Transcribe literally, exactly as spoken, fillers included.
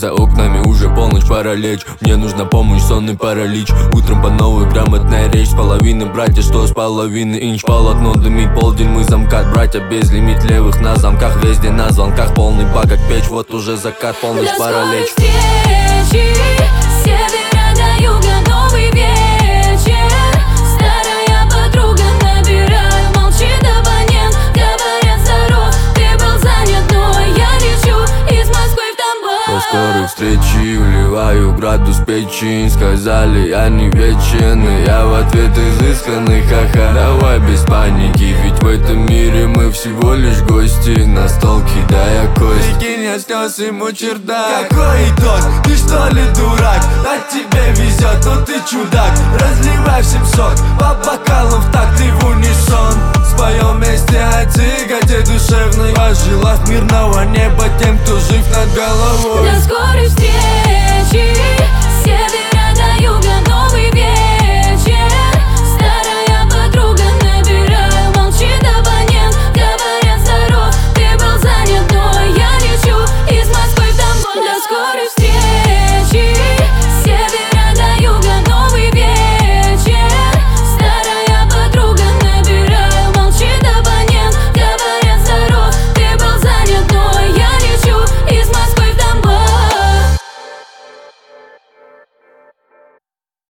За окнами уже полночь, пора лечь. Мне нужна помощь, сонный паралич. Утром по новой грамотная речь. С половины братья, что с половины инч. Полотно дымит, полдень мы замкат. Братья без лимит левых на замках. Везде на звонках, полный баг как печь. Вот уже закат, полночь, пора лечь. Встречи, с севера до юга, новый вечер. Старая подруга, набираю, молчит абонент. Говорят, здоров, ты был занят, но я лечу из Москвы в Тамбов. По скорой встрече вливаю градус печи. Сказали, я не вечен, и я в ответ изысканный. Ха-ха, давай без паники, ведь в этом мире мы всего лишь гости. На стол кидая кость. Прикинь, я снес ему чердак. Какой итог? Ты что ли дурак? А тебе везет, но ты чудак. Разливай всем сок, по бокалам в такт и в унисон. В своем месте о тяготе душевной. Пожелав мирного неба тем, кто жив над головой. До скорой встречи.